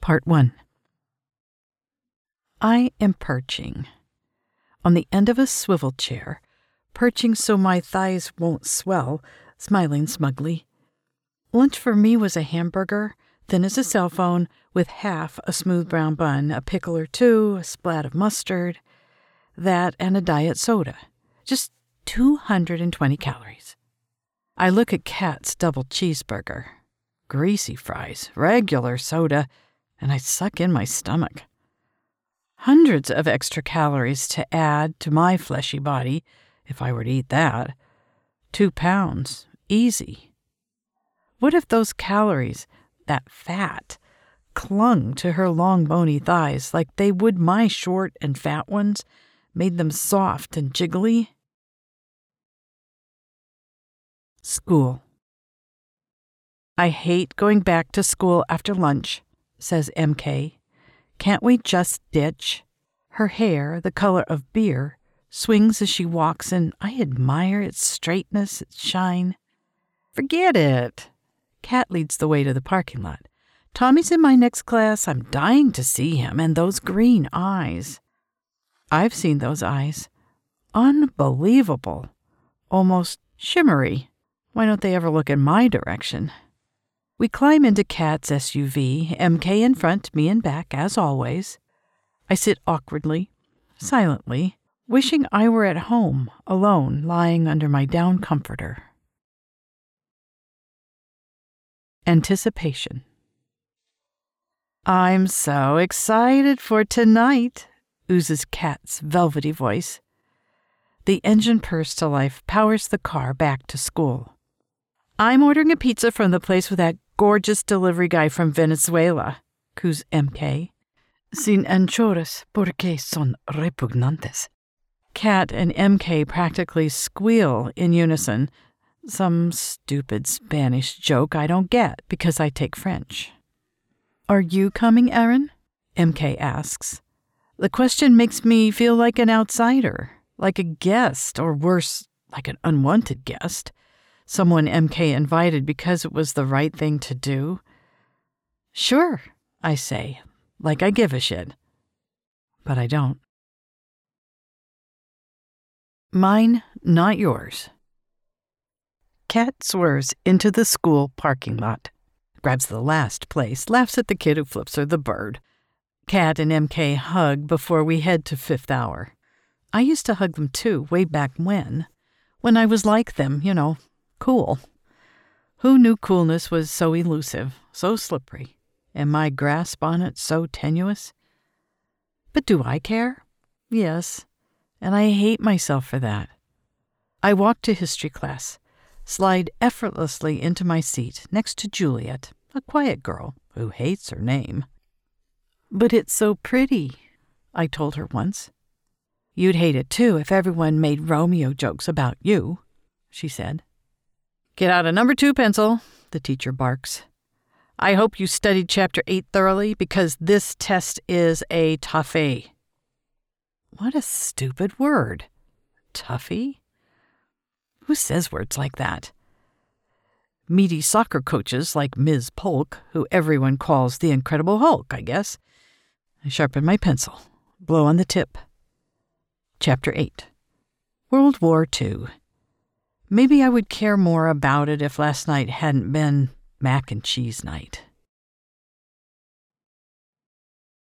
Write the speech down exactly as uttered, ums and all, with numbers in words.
Part one. I am perching on the end of a swivel chair, perching so my thighs won't swell, smiling smugly. Lunch for me was a hamburger, thin as a cell phone, with half a smooth brown bun, a pickle or two, a splat of mustard, that and a diet soda. Just two hundred twenty calories. I look at Kat's double cheeseburger. Greasy fries, regular soda, and I suck in my stomach. Hundreds of extra calories to add to my fleshy body, if I were to eat that. Two pounds, easy. What if those calories, that fat, clung to her long bony thighs like they would my short and fat ones, made them soft and jiggly? School. I hate going back to school after lunch, says M K. Can't we just ditch? Her hair, the color of beer, swings as she walks, and I admire its straightness, its shine. Forget it. Kat leads the way to the parking lot. Tommy's in my next class. I'm dying to see him, and those green eyes. I've seen those eyes. Unbelievable. Almost shimmery. Why don't they ever look in my direction? We climb into Kat's S U V, M K in front, me in back, as always. I sit awkwardly, silently, wishing I were at home, alone, lying under my down comforter. Anticipation. I'm so excited for tonight, oozes Kat's velvety voice. The engine purrs to life, powers the car back to school. I'm ordering a pizza from the place with that gorgeous delivery guy from Venezuela, coos M K. Sin anchoras porque son repugnantes. Kat and M K practically squeal in unison, some stupid Spanish joke I don't get because I take French. Are you coming, Erin? M K asks. The question makes me feel like an outsider, like a guest, or worse, like an unwanted guest. Someone M K invited because it was the right thing to do. Sure, I say, like I give a shit. But I don't. Mine, not yours. Kat swerves into the school parking lot, grabs the last place, laughs at the kid who flips her the bird. Kat and M K hug before we head to Fifth Hour. I used to hug them too, way back when. When I was like them, you know, cool. Who knew coolness was so elusive, so slippery, and my grasp on it so tenuous? But do I care? Yes, and I hate myself for that. I walk to history class, slide effortlessly into my seat next to Juliet, a quiet girl who hates her name. But it's so pretty, I told her once. You'd hate it too if everyone made Romeo jokes about you, she said. Get out a number two pencil, the teacher barks. I hope you studied chapter eight thoroughly because this test is a toughie. What a stupid word. Toughie? Who says words like that? Meaty soccer coaches like Miz Polk, who everyone calls the Incredible Hulk, I guess. I sharpen my pencil, blow on the tip. Chapter eight. World War Two. Maybe I would care more about it if last night hadn't been mac and cheese night.